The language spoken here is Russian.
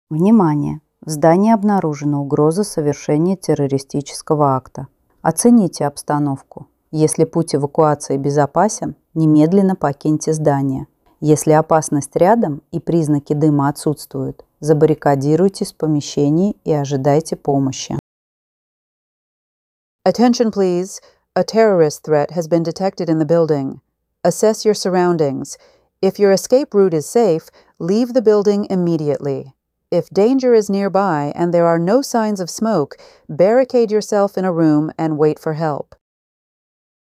Внимание! В здании обнаружена угроза совершения террористического акта. Оцените обстановку. Если путь эвакуации безопасен, немедленно покиньте здание. Если опасность рядом и признаки дыма отсутствуют, забаррикадируйтесь в помещении и ожидайте помощи. Attention please. A terrorist threat has been detected in the building. Assess your surroundings. If your escape route is safe, leave the building immediately. If danger is nearby and there are no signs of smoke, barricade yourself in a room and wait for help.